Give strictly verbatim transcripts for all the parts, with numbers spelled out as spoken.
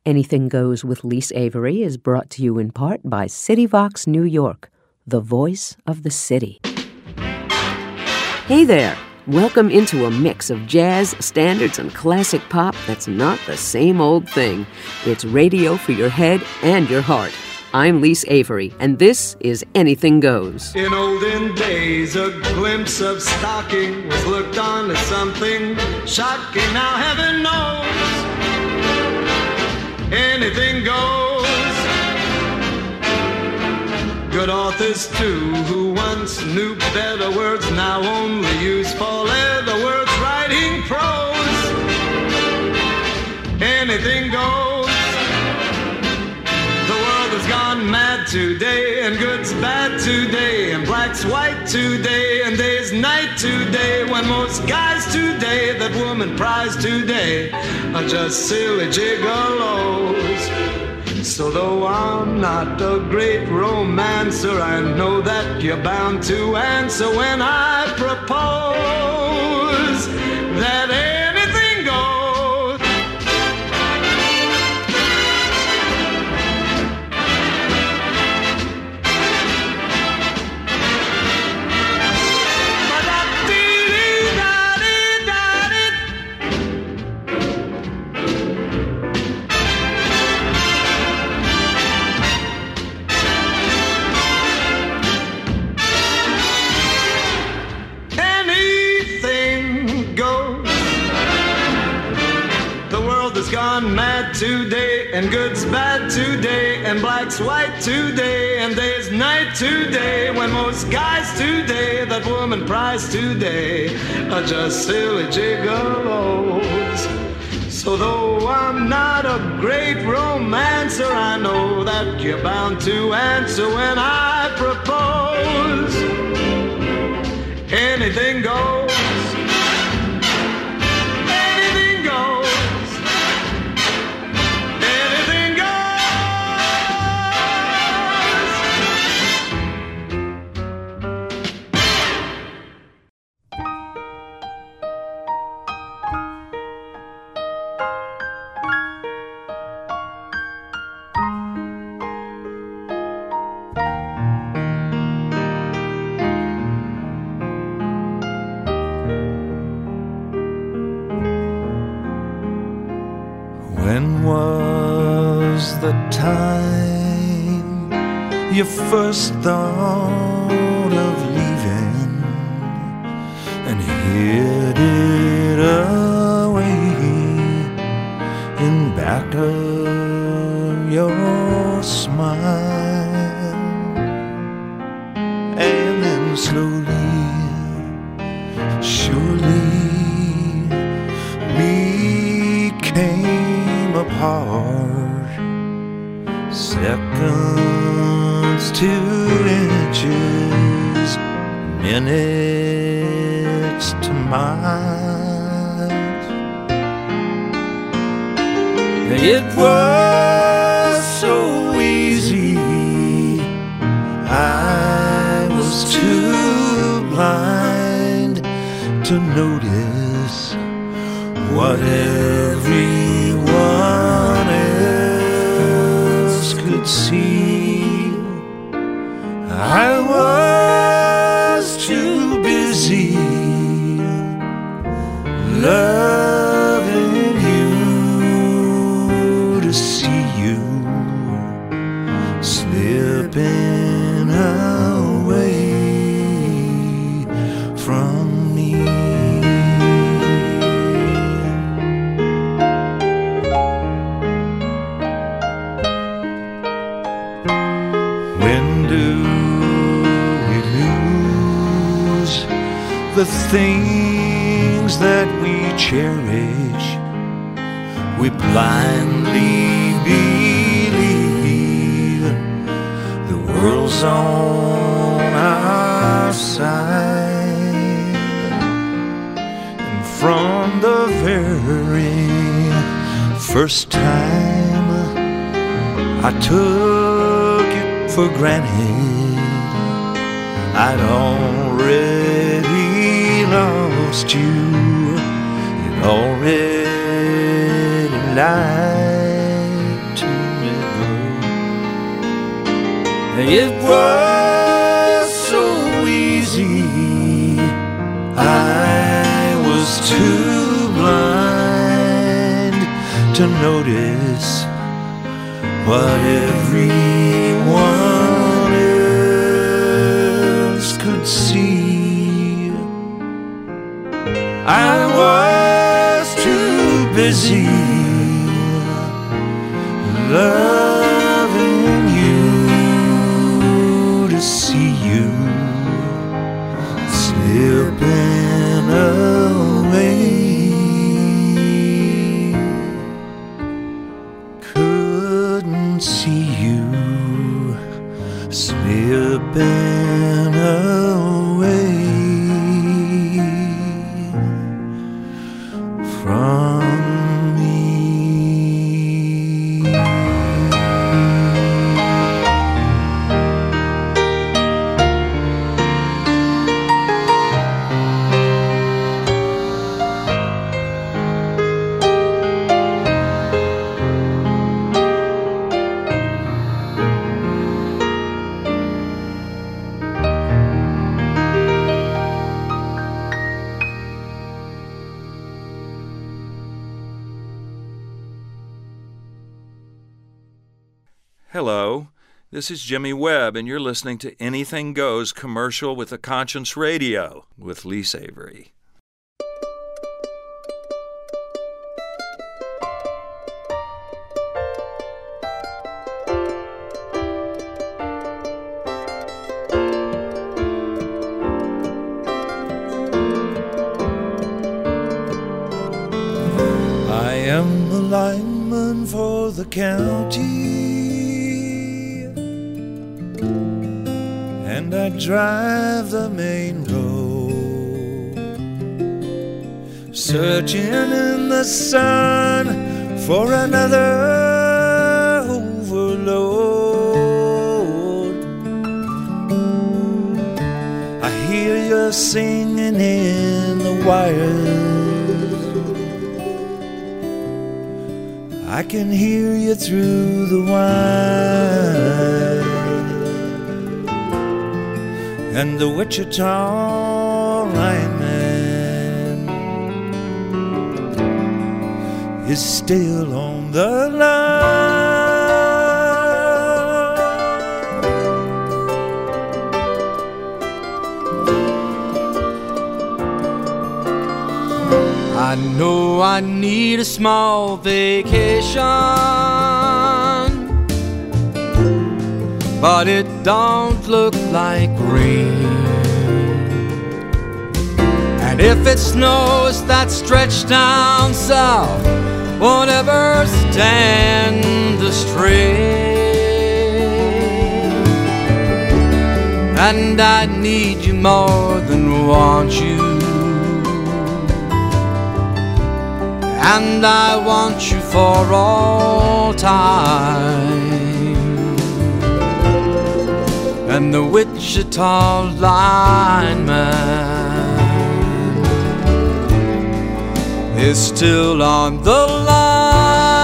Anything Goes with Lise Avery is brought to you in part by CityVox New York, the voice of the city. Hey there! Welcome into a mix of jazz, standards, and classic pop that's not the same old thing. It's radio for your head and your heart. I'm Lise Avery, and this is Anything Goes. In olden days, a glimpse of stocking was looked on as something shocking. Now heaven knows, anything goes. Good authors, too, who once knew better words, now only use four-letter words, writing prose. Anything goes. The world has gone mad today, and good's bad today, and black's white today, and day's night today, when most guys today that woman prize today are just silly gigolos. So though I'm not a great romancer, I know that you're bound to answer when I propose that anything goes. Gone mad today, and good's bad today, and black's white today, and day's night today, when most guys today that woman prize today are just silly gigolos. So though I'm not a great romancer, I know that you're bound to answer when I propose. Anything goes. When was the time you first thought of leaving and hid it away in back of your smile? And then slowly, surely we came apart, seconds to inches, minutes to miles. It was so easy, I was too blind to notice what everyone else could see. I was too busy loving you to see you slipping away from me. The things that we cherish, we blindly believe the world's on our side. And from the very first time I took it for granted, I'd already lost you, and already lied. It was so easy. I was too blind to notice what everyone else could see. I was too busy loving you to see you slipping away. Couldn't see you slipping away from me. Hello, this is Jimmy Webb, and you're listening to Anything Goes Commercial with a Conscience Radio with Lise Avery. I am the lineman for the county, and I drive the main road, searching in the sun for another overload. I hear you singing in the wires, I can hear you through the wire, and the Wichita lineman is still on the line. I know I need a small vacation, but it don't look like rain. And if it snows, that stretch down south won't ever stand the strain. And I need you more than want you, and I want you for all time. And the Wichita lineman is still on the line.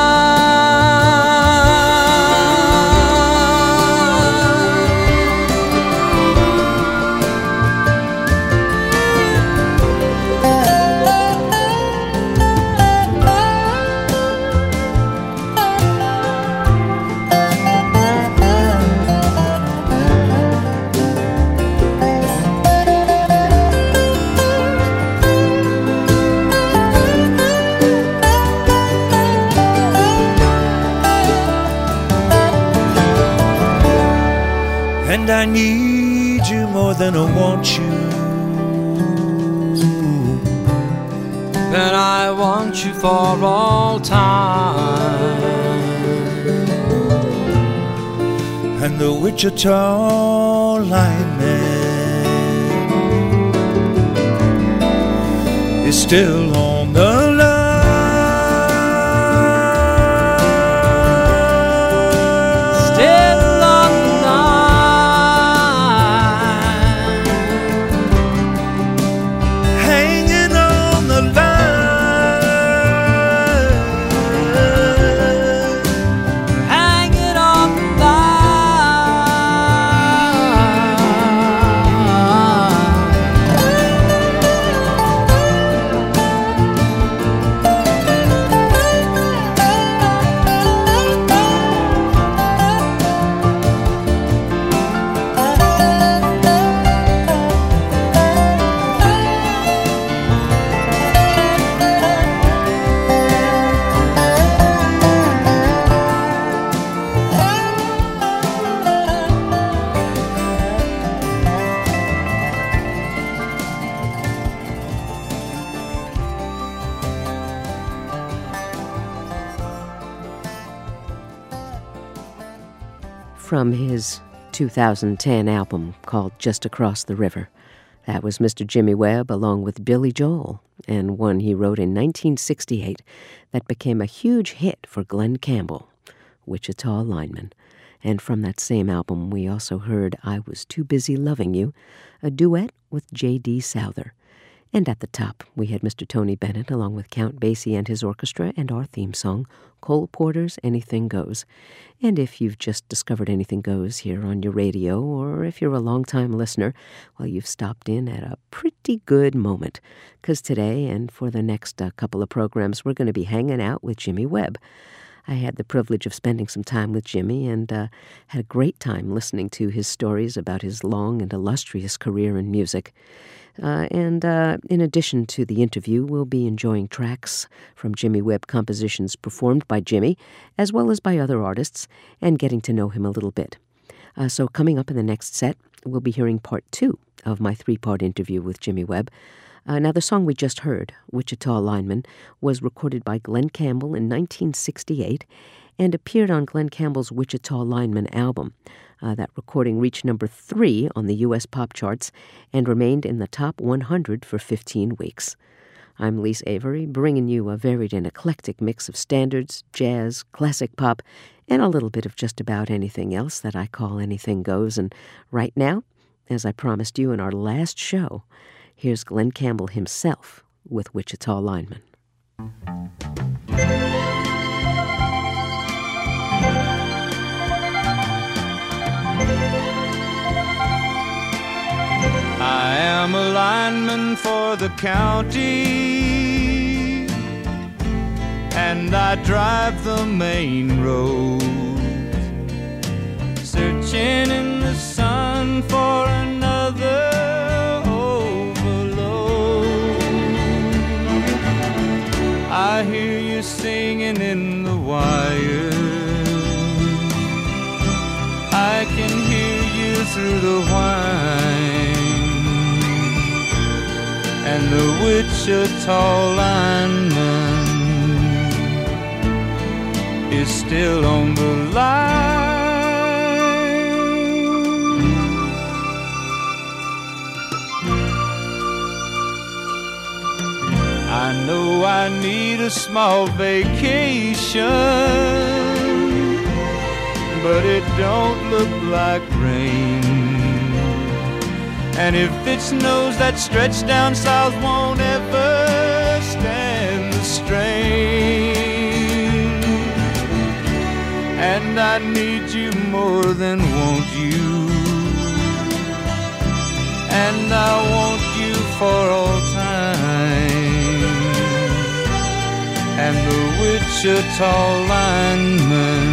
And I need you more than I want you, and I want you for all time. And the Wichita lineman is still on the line. from his two thousand ten album called Just Across the River. That was Mister Jimmy Webb along with Billy Joel, and one he wrote in nineteen sixty-eight that became a huge hit for Glen Campbell, Wichita Lineman. And from that same album, we also heard I Was Too Busy Loving You, a duet with J D. Souther. And at the top, we had Mister Tony Bennett along with Count Basie and his orchestra and our theme song, Cole Porter's Anything Goes. And if you've just discovered Anything Goes here on your radio, or if you're a long-time listener, well, you've stopped in at a pretty good moment. Because today and for the next uh, couple of programs, we're going to be hanging out with Jimmy Webb. I had the privilege of spending some time with Jimmy and uh, had a great time listening to his stories about his long and illustrious career in music. Uh, and uh, in addition to the interview, we'll be enjoying tracks from Jimmy Webb compositions performed by Jimmy, as well as by other artists, and getting to know him a little bit. Uh, so coming up in the next set, we'll be hearing part two of my three-part interview with Jimmy Webb. Uh, now, the song we just heard, Wichita Lineman, was recorded by Glen Campbell in nineteen sixty-eight and appeared on Glen Campbell's Wichita Lineman album. Uh, that recording reached number three on the U S pop charts and remained in the top one hundred for fifteen weeks. I'm Lise Avery, bringing you a varied and eclectic mix of standards, jazz, classic pop, and a little bit of just about anything else that I call Anything Goes. And right now, as I promised you in our last show, here's Glen Campbell himself with Wichita Lineman. I am a lineman for the county, and I drive the main road, searching in the sun for another overload. I hear you singing in the wire, I can hear you through the whine, and the Wichita lineman is still on the line. I know I need a small vacation, but it don't look like rain. And if it snows, that stretch down south won't ever stand the strain. And I need you more than want you, and I want you for all time. And the Wichita lineman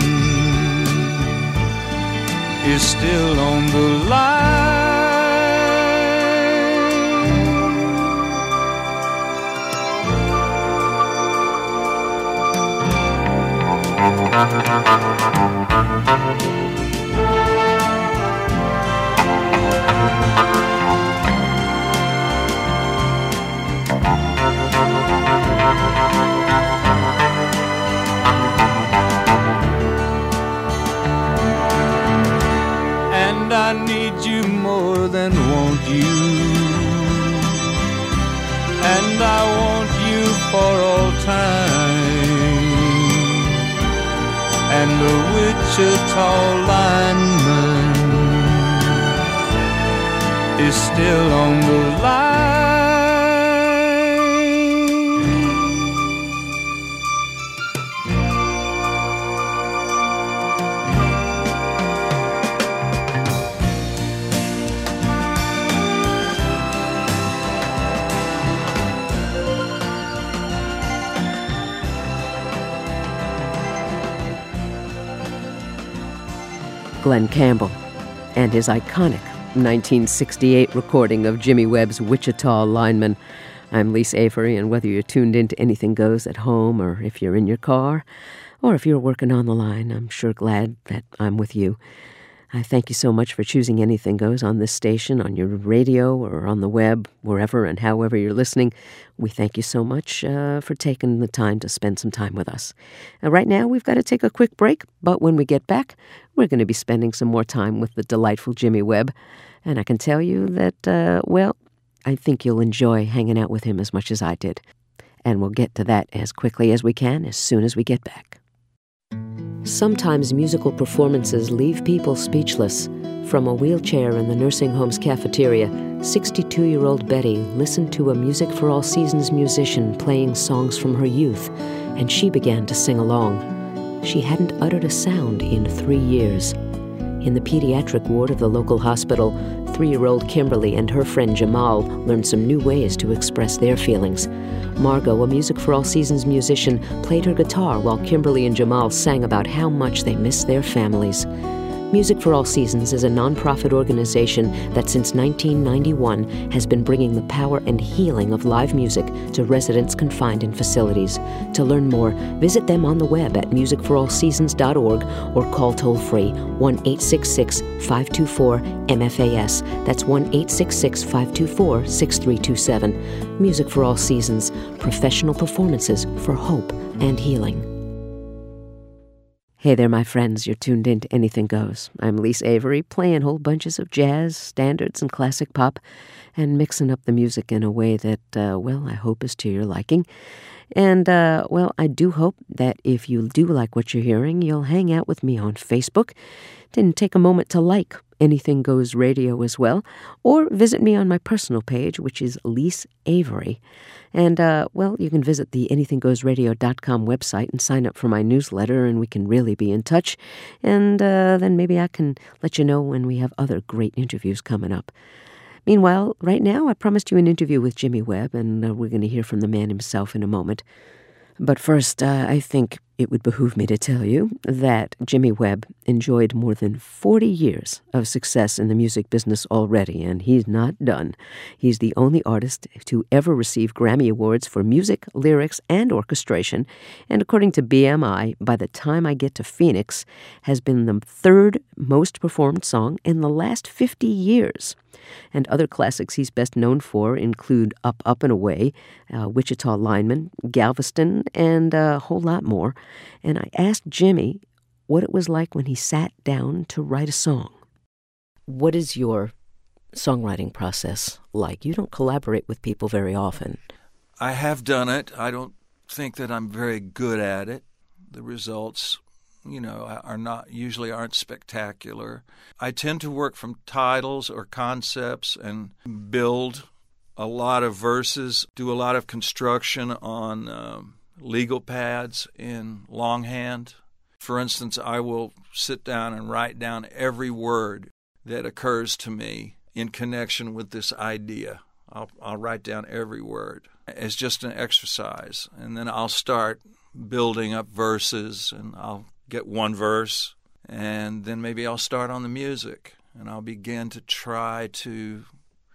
is still on the line. And I need you more than want you, and I want you for all time. And the Wichita lineman is still on the line. Glen Campbell and his iconic nineteen sixty-eight recording of Jimmy Webb's Wichita Lineman. I'm Lise Avery, and whether you're tuned into Anything Goes at home, or if you're in your car, or if you're working on the line, I'm sure glad that I'm with you. I thank you so much for choosing Anything Goes on this station, on your radio or on the web, wherever and however you're listening. We thank you so much uh, for taking the time to spend some time with us. Uh, right now, we've got to take a quick break, but when we get back, we're going to be spending some more time with the delightful Jimmy Webb. And I can tell you that, uh, well, I think you'll enjoy hanging out with him as much as I did. And we'll get to that as quickly as we can as soon as we get back. Sometimes musical performances leave people speechless. From a wheelchair in the nursing home's cafeteria, sixty-two-year-old Betty listened to a Music for All Seasons musician playing songs from her youth, and she began to sing along. She hadn't uttered a sound in three years. In the pediatric ward of the local hospital, three-year-old Kimberly and her friend Jamal learned some new ways to express their feelings. Margot, a Music for All Seasons musician, played her guitar while Kimberly and Jamal sang about how much they miss their families. Music for All Seasons is a nonprofit organization that since nineteen ninety-one has been bringing the power and healing of live music to residents confined in facilities. To learn more, visit them on the web at music for all seasons dot org or call toll-free one eight six six, five two four, M F A S. That's one eight six six, five two four, six three two seven. Music for All Seasons, professional performances for hope and healing. Hey there, my friends. You're tuned in to Anything Goes. I'm Lise Avery, playing whole bunches of jazz, standards, and classic pop, and mixing up the music in a way that, uh, well, I hope is to your liking. And, uh, well, I do hope that if you do like what you're hearing, you'll hang out with me on Facebook, then take a moment to like Anything Goes Radio as well, or visit me on my personal page, which is Lise Avery. And, uh, well, you can visit the anything goes radio dot com website and sign up for my newsletter, and we can really be in touch. And uh, then maybe I can let you know when we have other great interviews coming up. Meanwhile, right now, I promised you an interview with Jimmy Webb, and uh, we're going to hear from the man himself in a moment. But first, uh, I think it would behoove me to tell you that Jimmy Webb enjoyed more than forty years of success in the music business already, and he's not done. He's the only artist to ever receive Grammy Awards for music, lyrics, and orchestration, and according to B M I, By the Time I Get to Phoenix has been the third most performed song in the last fifty years. And other classics he's best known for include Up, Up, and Away, uh, Wichita Lineman, Galveston, and a whole lot more. And I asked Jimmy what it was like when he sat down to write a song. What is your songwriting process like? You don't collaborate with people very often. I have done it. I don't think that I'm very good at it. The results, you know, are not usually aren't spectacular. I tend to work from titles or concepts and build a lot of verses, do a lot of construction on um, legal pads in longhand. For instance, I will sit down and write down every word that occurs to me in connection with this idea. I'll, I'll write down every word as just an exercise, and then I'll start building up verses, and I'll get one verse, and then maybe I'll start on the music, and I'll begin to try to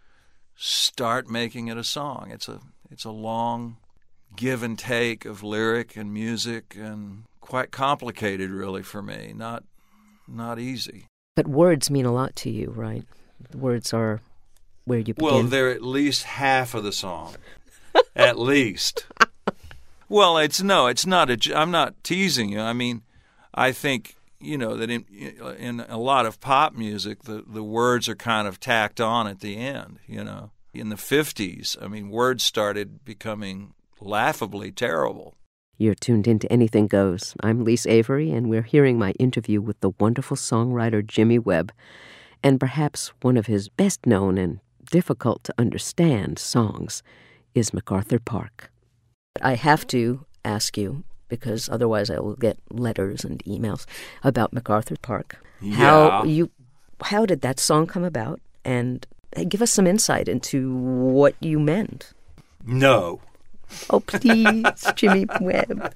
start making it a song. It's a it's a long give and take of lyric and music, and quite complicated, really, for me. Not not easy. But words mean a lot to you, right? Words are where you begin. Well, they're at least half of the song, at least. Well, it's no, it's not a. I'm not teasing you. I mean, I think, you know, that in in a lot of pop music, the, the words are kind of tacked on at the end, you know. In the fifties, I mean, words started becoming laughably terrible. You're tuned into Anything Goes. I'm Lise Avery, and we're hearing my interview with the wonderful songwriter Jimmy Webb, and perhaps one of his best-known and difficult-to-understand songs is MacArthur Park. I have to ask you, because otherwise I will get letters and emails about MacArthur Park. Yeah. How you, how did that song come about? And give us some insight into what you meant. No. Oh, please, Jimmy Webb.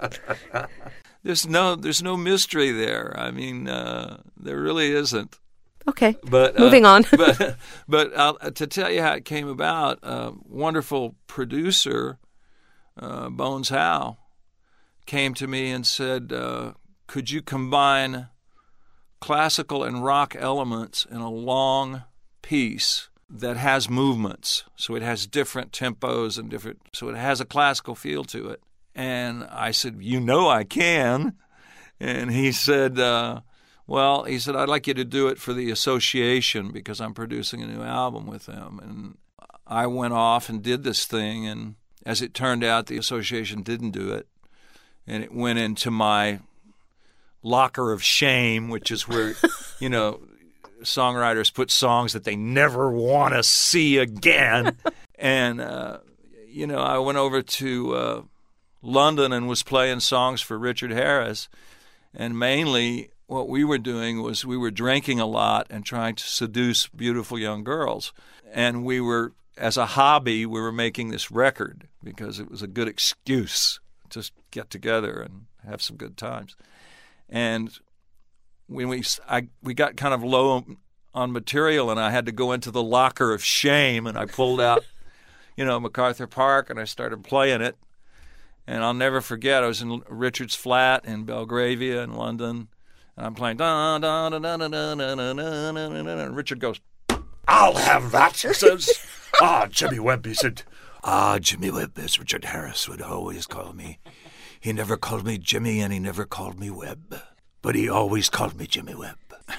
There's no, there's no mystery there. I mean, uh, there really isn't. Okay, but moving uh, on. but but I'll, to tell you how it came about, a uh, wonderful producer, uh, Bones Howe, came to me and said, uh, could you combine classical and rock elements in a long piece that has movements. So it has different tempos and different, so it has a classical feel to it. And I said, you know I can. And he said, uh, well, he said, I'd like you to do it for the association because I'm producing a new album with them. And I went off and did this thing, and as it turned out, the association didn't do it. And it went into my locker of shame, which is where, you know, songwriters put songs that they never want to see again. And, uh, you know, I went over to uh, London and was playing songs for Richard Harris. And mainly what we were doing was we were drinking a lot and trying to seduce beautiful young girls. And we were, as a hobby, we were making this record because it was a good excuse to get together and have some good times. And when we I, we got kind of low on material, and I had to go into the locker of shame, and I pulled out, you know, MacArthur Park, and I started playing it. And I'll never forget, I was in Richard's flat in Belgravia in London, and I'm playing, da, da, da, da, da, da, da, da, da, da, da, and Richard goes, I'll have that. He says, ah, Jimmy Webb. He said, ah, Jimmy Webb, as Richard Harris would always call me. He never called me Jimmy, and he never called me Webb. But he always called me Jimmy Webb.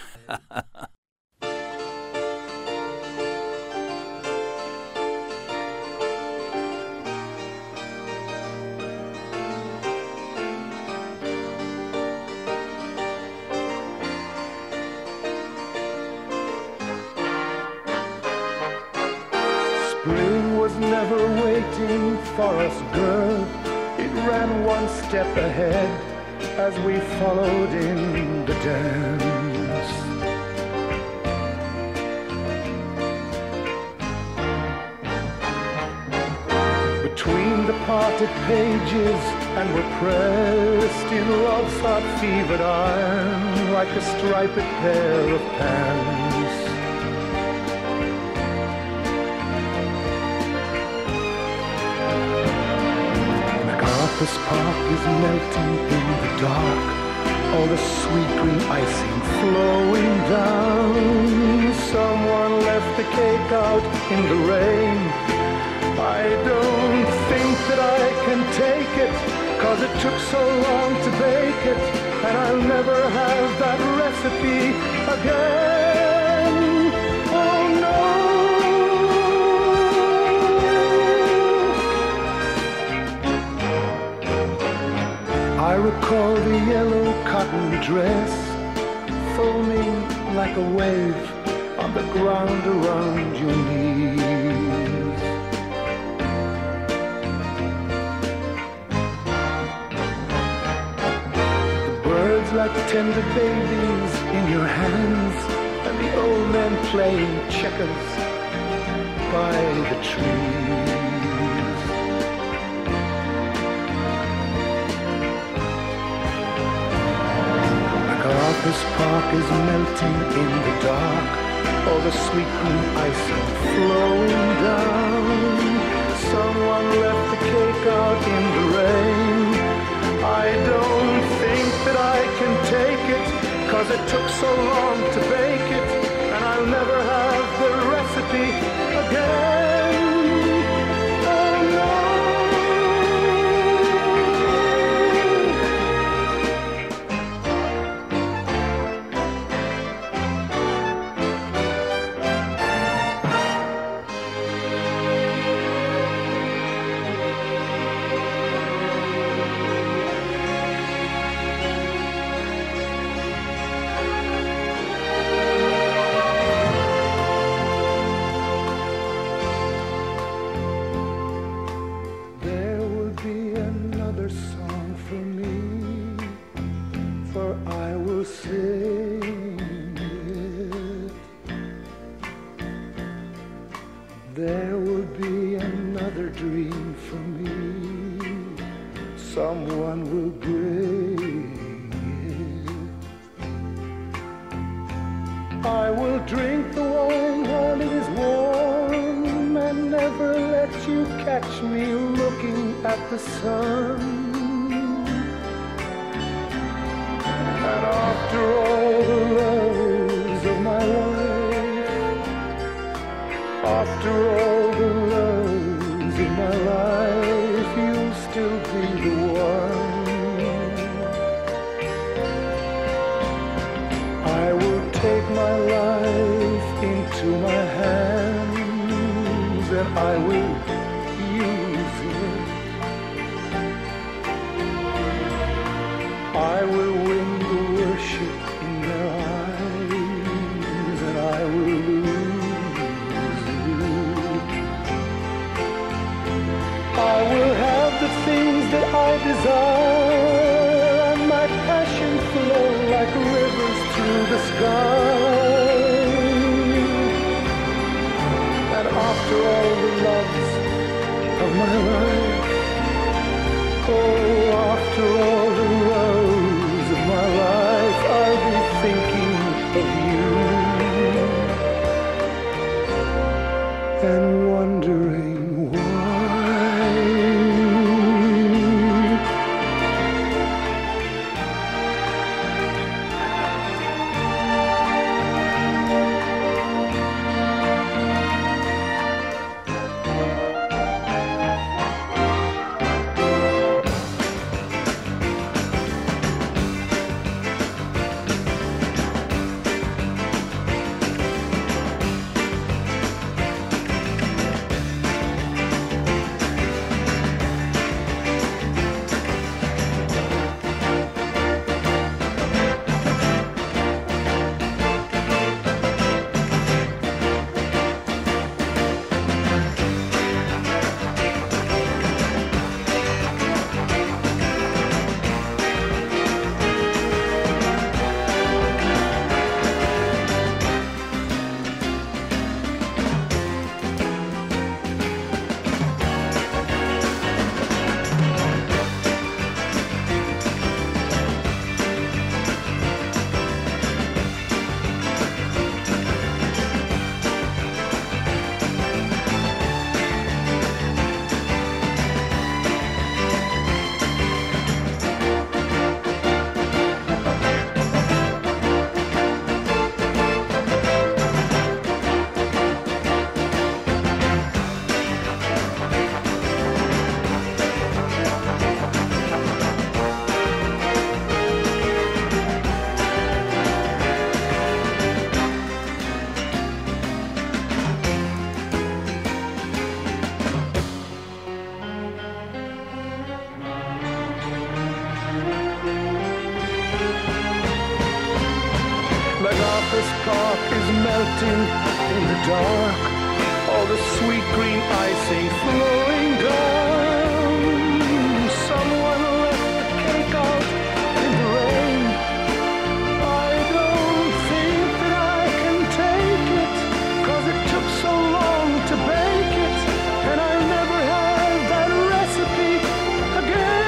Spring was never waiting for us, girl. It ran one step ahead as we followed in the dance. Between the parted pages, and we're pressed in love's hot fevered iron like a striped pair of pants. MacArthur's Park is melting in the dark, all the sweet green icing flowing down. Someone left the cake out in the rain. I don't think that I can take it, 'cause it took so long to bake it, and I'll never have that recipe again. Oh no. I recall the yellow cotton dress foaming like a wave on the ground around your knees. The birds like tender babies in your hands, and the old men playing checkers by the trees. MacArthur's Park is melting in the dark, all the sweet green icing flowing down. Someone left the cake out in the rain. I don't think that I can take it, 'cause it took so long to bake it, and I'll never have the recipe again. Oh no. There will be another dream for me. Someone will bring it. I will drink the wine while it is warm, and never let you catch me looking at the sun. And after all the love into my hands and I will use it. I will win the worship in their eyes and I will lose it. I will have the things that I desire and my passion flow like rivers through the sky. And after all the loves of my life, oh, after all the loves of my life, I'll be thinking of you and wondering why. MacArthur's Park is melting in the dark. All the sweet green icing flowing down. Someone left the cake out in the rain. I don't think that I can take it, 'cause it took so long to bake it, and I'll never have that recipe again.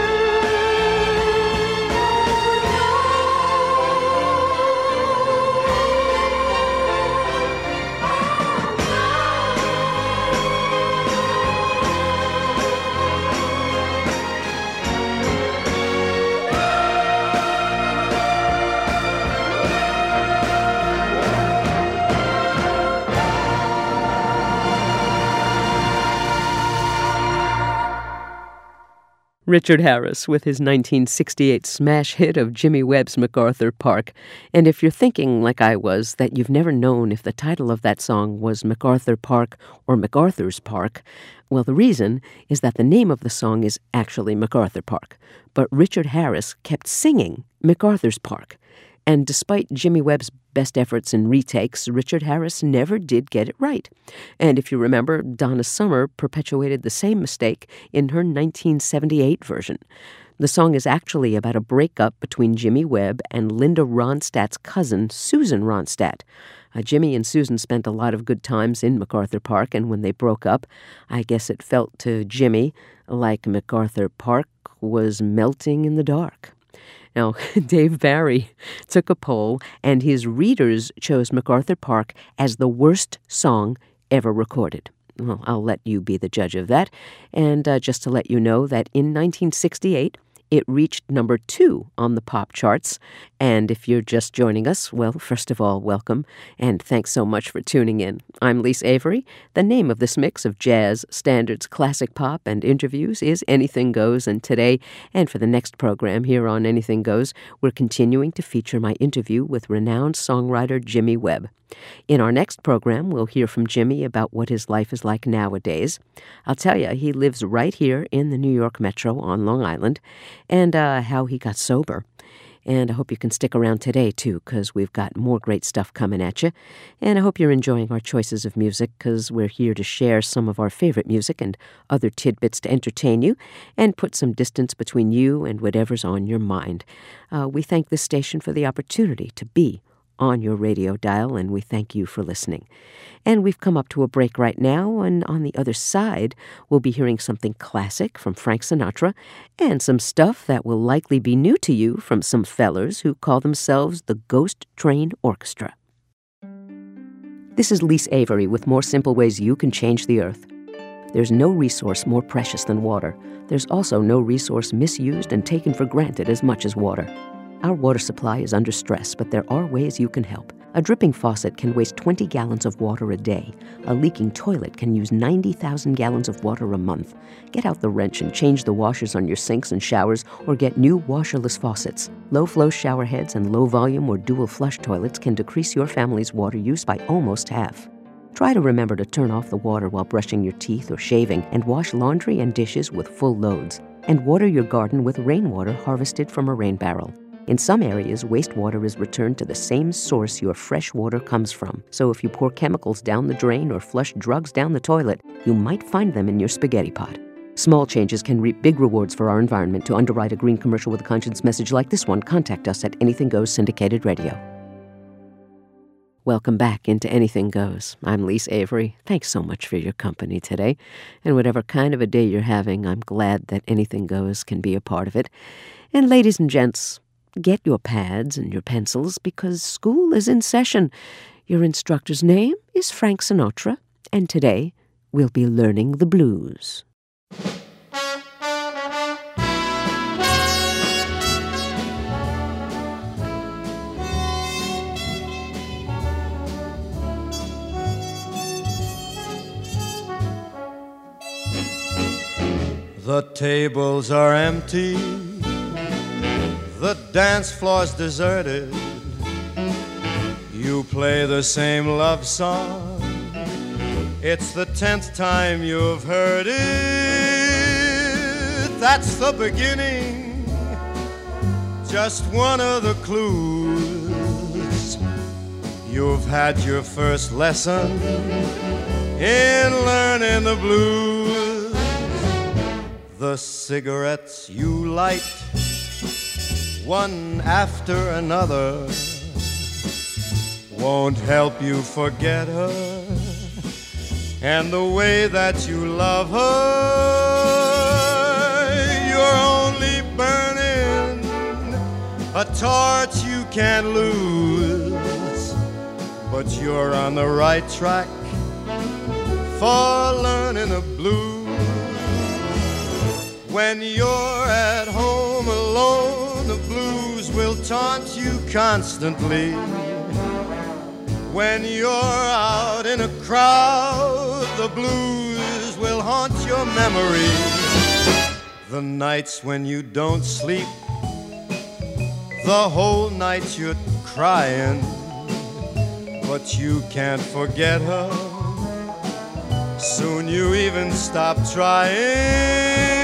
Richard Harris with his nineteen sixty-eight smash hit of Jimmy Webb's MacArthur Park. And if you're thinking, like I was, that you've never known if the title of that song was MacArthur Park or MacArthur's Park, well, the reason is that the name of the song is actually MacArthur Park. But Richard Harris kept singing MacArthur's Park. And despite Jimmy Webb's best efforts and retakes, Richard Harris never did get it right. And if you remember, Donna Summer perpetuated the same mistake in her nineteen seventy-eight version. The song is actually about a breakup between Jimmy Webb and Linda Ronstadt's cousin, Susan Ronstadt. Uh, Jimmy and Susan spent a lot of good times in MacArthur Park, and when they broke up, I guess it felt to Jimmy like MacArthur Park was melting in the dark. Now, Dave Barry took a poll, and his readers chose MacArthur Park as the worst song ever recorded. Well, I'll let you be the judge of that. And uh, just to let you know that in nineteen sixty-eight, it reached number two on the pop charts. And if you're just joining us, well, first of all, welcome, and thanks so much for tuning in. I'm Lise Avery. The name of this mix of jazz, standards, classic pop, and interviews is Anything Goes, and today, and for the next program here on Anything Goes, we're continuing to feature my interview with renowned songwriter Jimmy Webb. In our next program, we'll hear from Jimmy about what his life is like nowadays. I'll tell you, he lives right here in the New York Metro on Long Island, and uh, how he got sober. And I hope you can stick around today, too, because we've got more great stuff coming at you. And I hope you're enjoying our choices of music, because we're here to share some of our favorite music and other tidbits to entertain you and put some distance between you and whatever's on your mind. Uh, we thank this station for the opportunity to be on your radio dial, and we thank you for listening. And we've come up to a break right now, and on the other side, we'll be hearing something classic from Frank Sinatra and some stuff that will likely be new to you from some fellers who call themselves the Ghost Train Orchestra. This is Lise Avery with more simple ways you can change the earth. There's no resource more precious than water. There's also no resource misused and taken for granted as much as water. Our water supply is under stress, but there are ways you can help. A dripping faucet can waste twenty gallons of water a day. A leaking toilet can use ninety thousand gallons of water a month. Get out the wrench and change the washers on your sinks and showers, or get new washerless faucets. Low-flow shower heads and low-volume or dual-flush toilets can decrease your family's water use by almost half. Try to remember to turn off the water while brushing your teeth or shaving, and wash laundry and dishes with full loads. And water your garden with rainwater harvested from a rain barrel. In some areas, wastewater is returned to the same source your fresh water comes from. So if you pour chemicals down the drain or flush drugs down the toilet, you might find them in your spaghetti pot. Small changes can reap big rewards for our environment. To underwrite a green commercial with a conscience message like this one, contact us at Anything Goes Syndicated Radio. Welcome back into Anything Goes. I'm Lise Avery. Thanks so much for your company today. And whatever kind of a day you're having, I'm glad that Anything Goes can be a part of it. And ladies and gents, get your pads and your pencils because school is in session. Your instructor's name is Frank Sinatra, and today we'll be learning the blues. The tables are empty, the dance floor's deserted. You play the same love song, it's the tenth time you've heard it. That's the beginning, just one of the clues. You've had your first lesson in learning the blues. The cigarettes you light, one after another, won't help you forget her and the way that you love her. You're only burning a torch you can't lose, but you're on the right track for learning the blues. When you're at home alone, the blues will taunt you constantly. When you're out in a crowd, the blues will haunt your memory. The nights when you don't sleep, the whole night you're crying, but you can't forget her. Soon you even stop trying.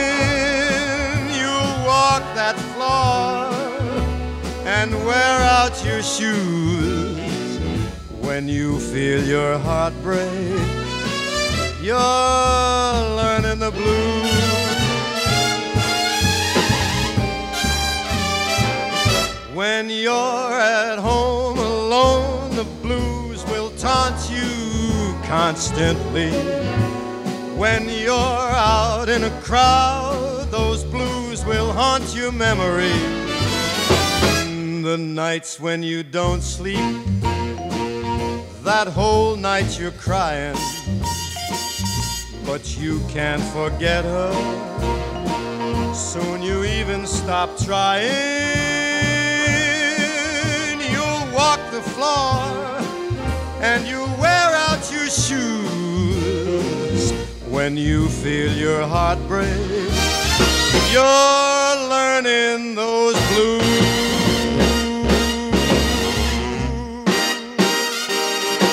Walk that floor and wear out your shoes. When you feel your heart break, you're learning the blues. When you're at home alone, the blues will taunt you constantly. When you're out in a crowd, those blues will haunt your memory. The nights when you don't sleep, that whole night you're crying, but you can't forget her. Soon you even stop trying. You'll walk the floor and you'll wear out your shoes. When you feel your heart break, you're learning those blues.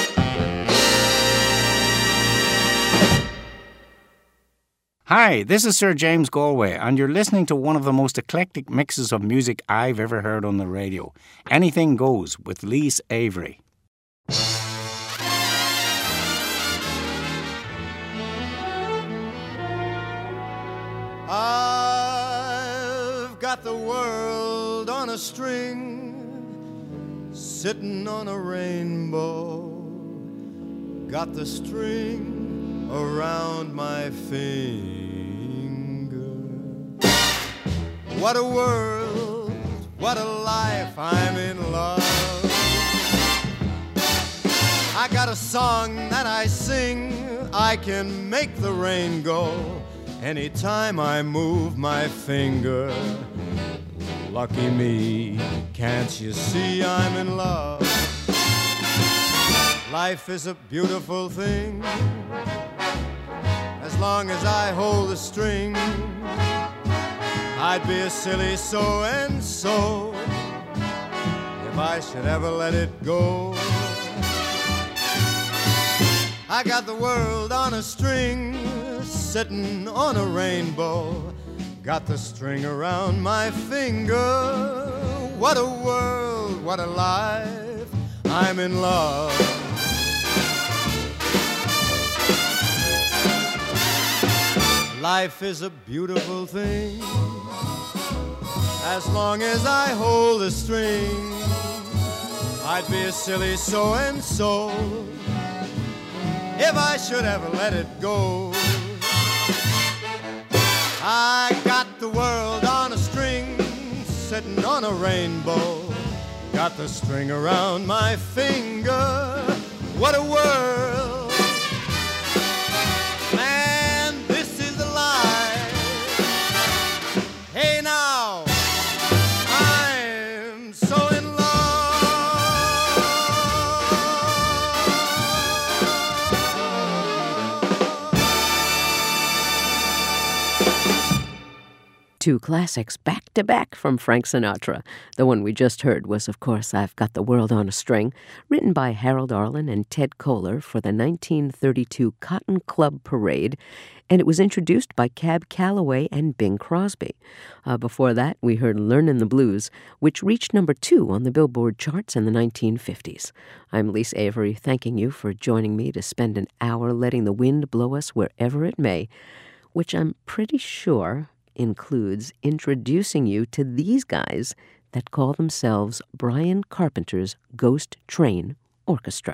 Hi, this is Sir James Galway, and you're listening to one of the most eclectic mixes of music I've ever heard on the radio. Anything Goes with Lise Avery. I've got the world on a string, sitting on a rainbow. Got the string around my finger. What a world, what a life, I'm in love. I got a song that I sing, I can make the rain go anytime I move my finger. Lucky me, can't you see I'm in love? Life is a beautiful thing, as long as I hold the string. I'd be a silly so-and-so if I should ever let it go. I got the world on a string, sitting on a rainbow. Got the string around my finger. What a world, what a life, I'm in love. Life is a beautiful thing, as long as I hold the string. I'd be a silly so-and-so if I should ever let it go. I got the world on a string, sitting on a rainbow. Got the string around my finger. What a world, man, this is a life. Hey now, I'm so in love. Two classics back to back from Frank Sinatra. The one we just heard was, of course, I've Got the World on a String, written by Harold Arlen and Ted Koehler for the nineteen thirty-two Cotton Club Parade, and it was introduced by Cab Calloway and Bing Crosby. Uh, before that, we heard Learnin' the Blues, which reached number two on the Billboard charts in the nineteen fifties. I'm Lise Avery, thanking you for joining me to spend an hour letting the wind blow us wherever it may, which I'm pretty sure includes introducing you to these guys that call themselves Brian Carpenter's Ghost Train Orchestra.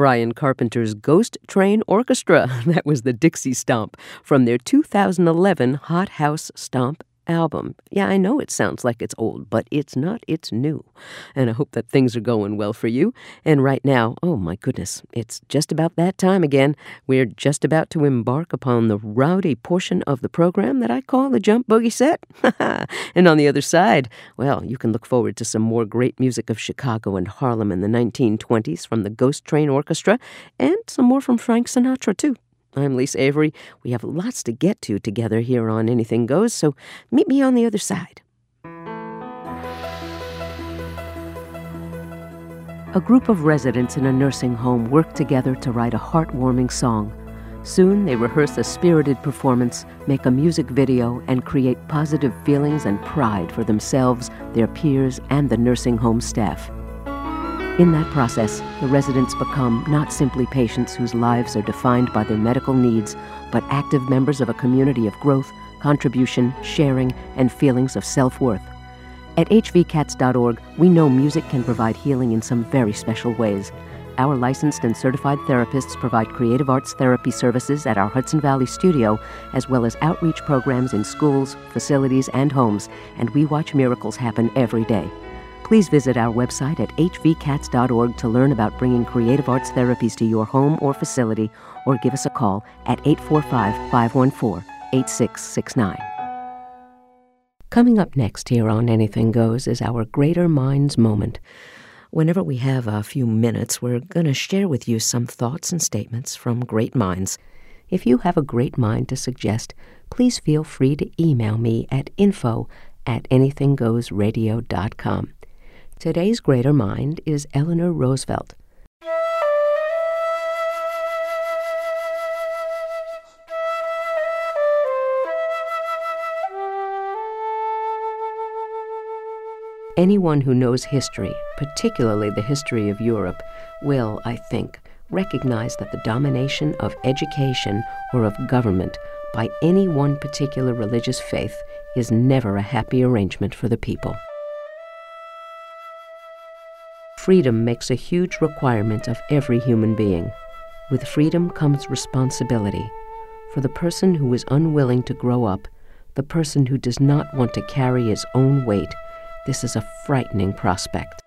Brian Carpenter's Ghost Train Orchestra. That was the Dixie Stomp from their two thousand eleven Hot House Stomp album. Yeah, I know it sounds like it's old, but it's not. It's new. And I hope that things are going well for you. And right now, oh my goodness, it's just about that time again. We're just about to embark upon the rowdy portion of the program that I call the Jump Boogie Set. And on the other side, well, you can look forward to some more great music of Chicago and Harlem in the nineteen twenties from the Ghost Train Orchestra, and some more from Frank Sinatra, too. I'm Lisa Avery. We have lots to get to together here on Anything Goes, so meet me on the other side. A group of residents in a nursing home work together to write a heartwarming song. Soon they rehearse a spirited performance, make a music video, and create positive feelings and pride for themselves, their peers, and the nursing home staff. In that process, the residents become not simply patients whose lives are defined by their medical needs, but active members of a community of growth, contribution, sharing, and feelings of self-worth. At H V cats dot org, we know music can provide healing in some very special ways. Our licensed and certified therapists provide creative arts therapy services at our Hudson Valley studio, as well as outreach programs in schools, facilities, and homes, and we watch miracles happen every day. Please visit our website at H V cats dot org to learn about bringing creative arts therapies to your home or facility, or give us a call at eight four five, five one four, eight six six nine. Coming up next here on Anything Goes is our Greater Minds Moment. Whenever we have a few minutes, we're going to share with you some thoughts and statements from great minds. If you have a great mind to suggest, please feel free to email me at info at anything goes radio dot com. Today's Greater Mind is Eleanor Roosevelt. Anyone who knows history, particularly the history of Europe, will, I think, recognize that the domination of education or of government by any one particular religious faith is never a happy arrangement for the people. Freedom makes a huge requirement of every human being. With freedom comes responsibility. For the person who is unwilling to grow up, the person who does not want to carry his own weight, this is a frightening prospect.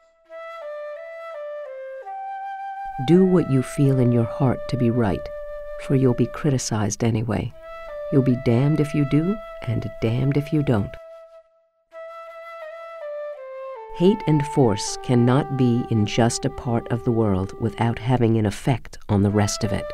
Do what you feel in your heart to be right, for you'll be criticized anyway. You'll be damned if you do, and damned if you don't. Hate and force cannot be in just a part of the world without having an effect on the rest of it.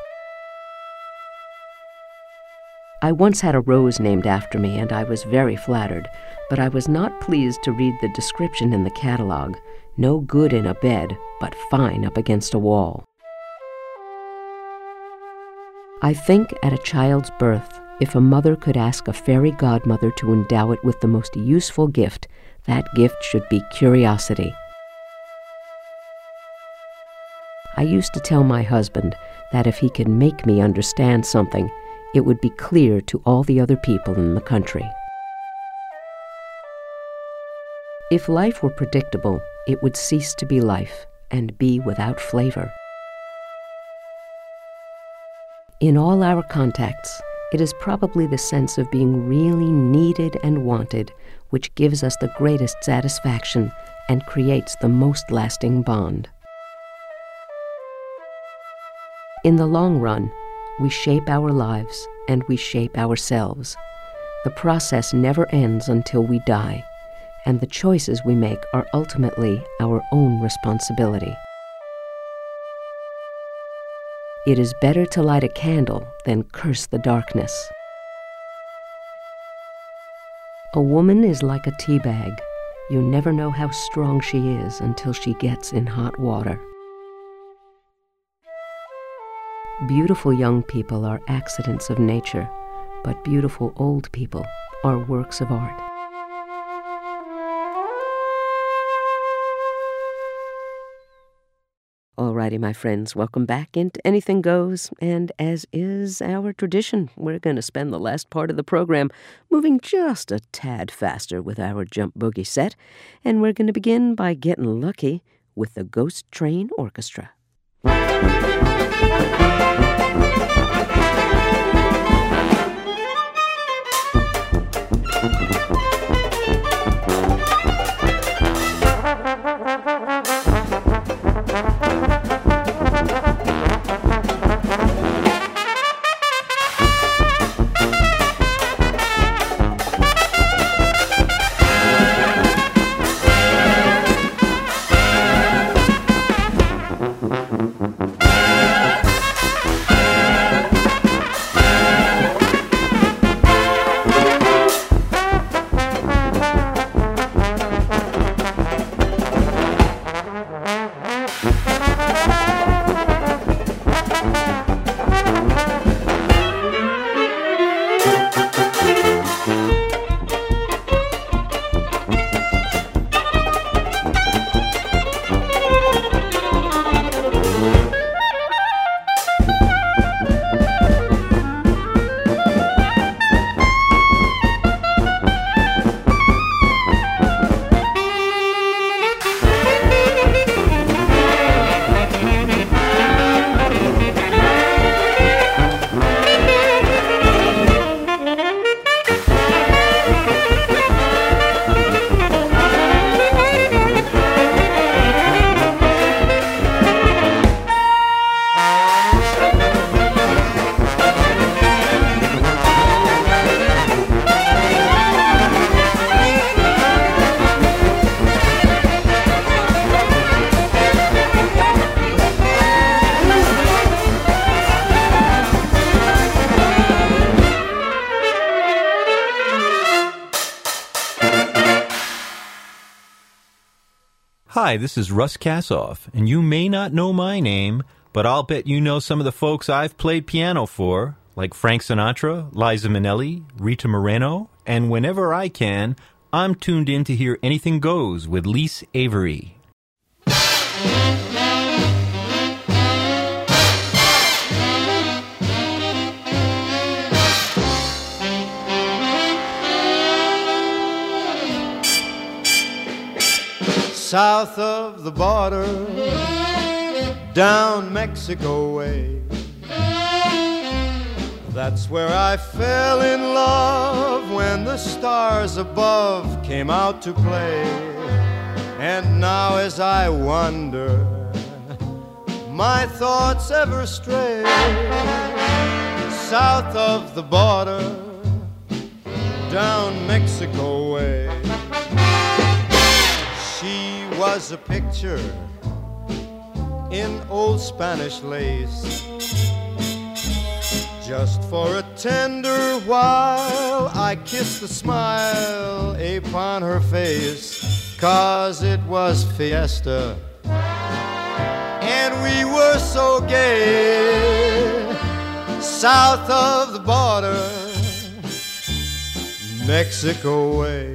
I once had a rose named after me, and I was very flattered, but I was not pleased to read the description in the catalog. No good in a bed, but fine up against a wall. I think at a child's birth, if a mother could ask a fairy godmother to endow it with the most useful gift, that gift should be curiosity. I used to tell my husband that if he could make me understand something, it would be clear to all the other people in the country. If life were predictable, it would cease to be life and be without flavor. In all our contacts, it is probably the sense of being really needed and wanted which gives us the greatest satisfaction and creates the most lasting bond. In the long run, we shape our lives and we shape ourselves. The process never ends until we die, and the choices we make are ultimately our own responsibility. It is better to light a candle than curse the darkness. A woman is like a tea bag. You never know how strong she is until she gets in hot water. Beautiful young people are accidents of nature, but beautiful old people are works of art. Alrighty, my friends, welcome back into Anything Goes, and as is our tradition, we're going to spend the last part of the program moving just a tad faster with our Jump Boogie set, and we're going to begin by getting lucky with the Ghost Train Orchestra. Hi, this is Russ Kassoff, and you may not know my name, but I'll bet you know some of the folks I've played piano for, like Frank Sinatra, Liza Minnelli, Rita Moreno, and whenever I can, I'm tuned in to hear Anything Goes with Lise Avery. South of the border, down Mexico way, that's where I fell in love when the stars above came out to play. And now as I wander, my thoughts ever stray. South of the border, down Mexico way. She was a picture in old Spanish lace. Just for a tender while I kissed the smile upon her face, 'cause it was fiesta and we were so gay. South of the border, Mexico way.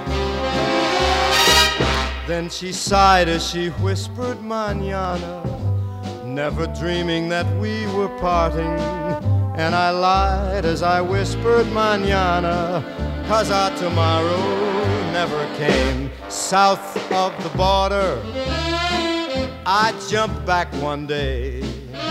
Then she sighed as she whispered mañana, never dreaming that we were parting. And I lied as I whispered mañana, 'cause our tomorrow never came. South of the border, I jumped back one day.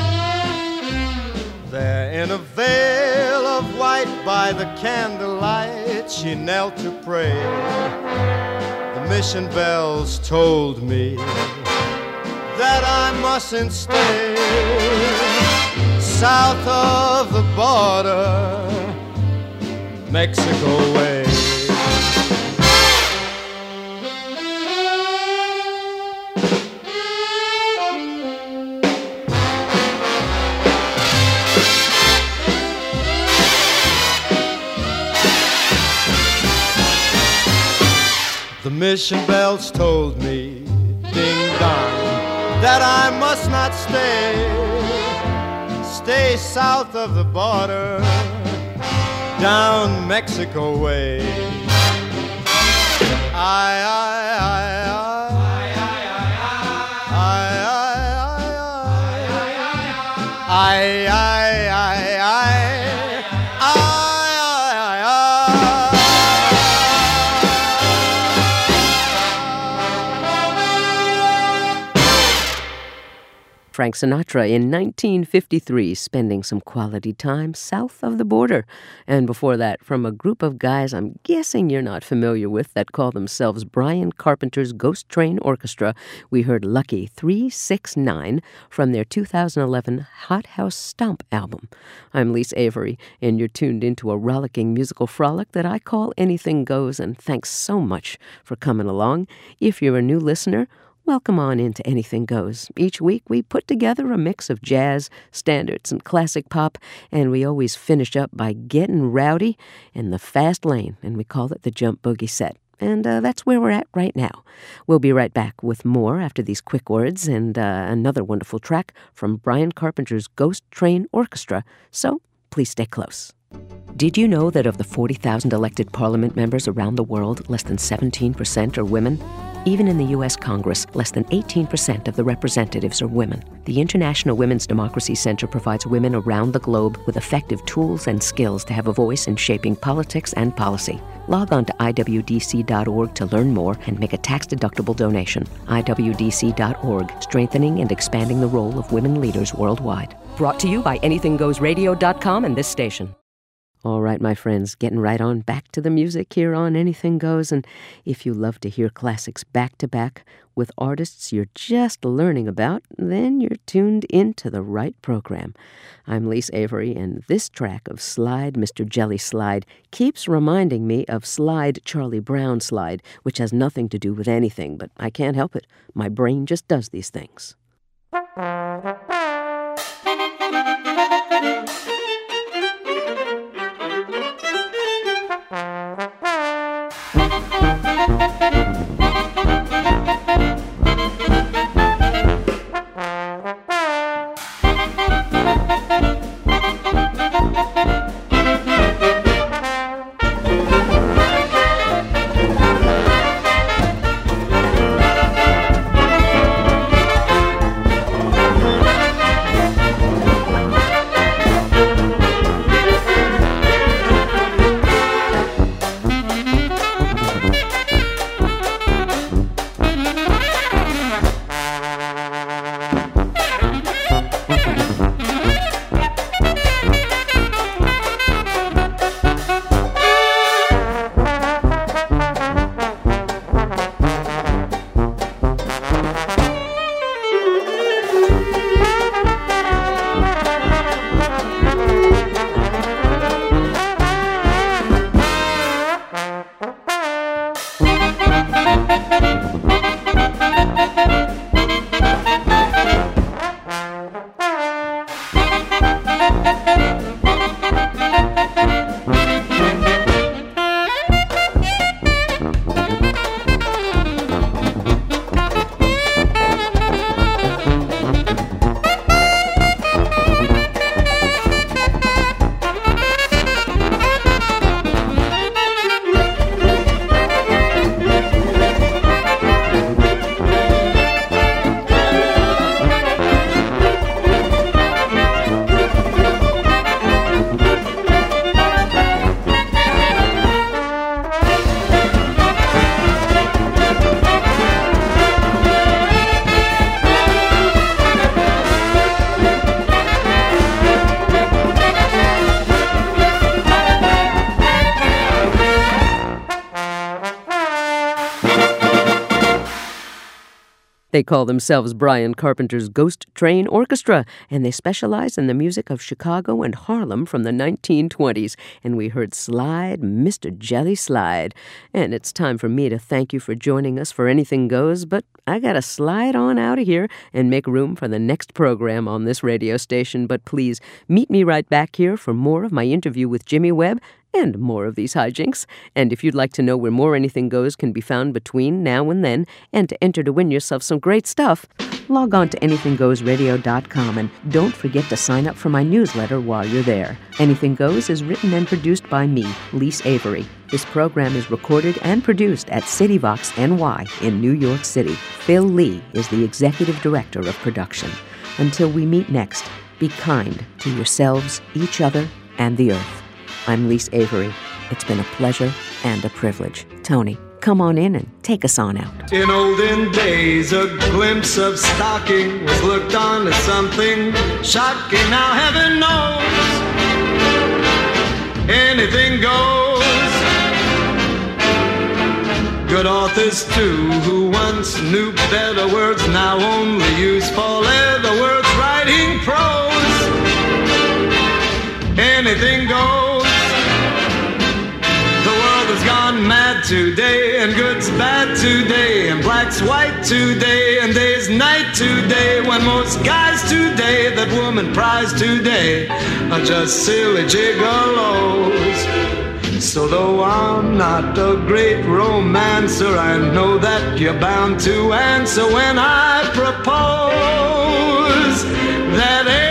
There in a veil of white by the candlelight, she knelt to pray. Mission bells told me that I mustn't stay. South of the border, Mexico way. The mission bells told me, ding dong, that I must not stay. Stay south of the border, down Mexico way. I, I, I, I, I, I, I, I, I, Frank Sinatra in nineteen fifty-three, spending some quality time south of the border. And before that, from a group of guys I'm guessing you're not familiar with that call themselves Brian Carpenter's Ghost Train Orchestra, we heard Lucky three six nine from their two thousand eleven Hot House Stomp album. I'm Lise Avery, and you're tuned into a rollicking musical frolic that I call Anything Goes, and thanks so much for coming along. If you're a new listener, welcome on into Anything Goes. Each week we put together a mix of jazz, standards, and classic pop, and we always finish up by getting rowdy in the fast lane, and we call it the Jump Boogie Set. And uh, that's where we're at right now. We'll be right back with more after these quick words and uh, another wonderful track from Brian Carpenter's Ghost Train Orchestra, so please stay close. Did you know that of the forty thousand elected parliament members around the world, less than seventeen percent are women? Even in the U S Congress, less than eighteen percent of the representatives are women. The International Women's Democracy Center provides women around the globe with effective tools and skills to have a voice in shaping politics and policy. Log on to I W D C dot org to learn more and make a tax-deductible donation. I W D C dot org, strengthening and expanding the role of women leaders worldwide. Brought to you by anything goes radio dot com and this station. All right, my friends, getting right on back to the music here on Anything Goes. And if you love to hear classics back-to-back with artists you're just learning about, then you're tuned into the right program. I'm Lise Avery, and this track of Slide, Mister Jelly Slide keeps reminding me of Slide, Charlie Brown Slide, which has nothing to do with anything, but I can't help it. My brain just does these things. They call themselves Brian Carpenter's Ghost Train Orchestra, and they specialize in the music of Chicago and Harlem from the nineteen twenties. And we heard Slide, Mister Jelly Slide. And it's time for me to thank you for joining us for Anything Goes, but I gotta slide on out of here and make room for the next program on this radio station. But please meet me right back here for more of my interview with Jimmy Webb and more of these hijinks. And if you'd like to know where more Anything Goes can be found between now and then, and to enter to win yourself some great stuff, log on to anything goes radio dot com and don't forget to sign up for my newsletter while you're there. Anything Goes is written and produced by me, Lise Avery. This program is recorded and produced at CityVox N Y in New York City. Phil Lee is the executive director of production. Until we meet next, be kind to yourselves, each other, and the earth. I'm Lise Avery. It's been a pleasure and a privilege. Tony, come on in and take us on out. In olden days, a glimpse of stocking was looked on as something shocking. Now heaven knows, anything goes. Good authors too, who once knew better words, now only use four-letter words, writing prose. Anything goes. Gone mad today, and good's bad today, and black's white today, and day's night today, when most guys today that woman prize today are just silly gigolos. So though I'm not a great romancer, I know that you're bound to answer when I propose that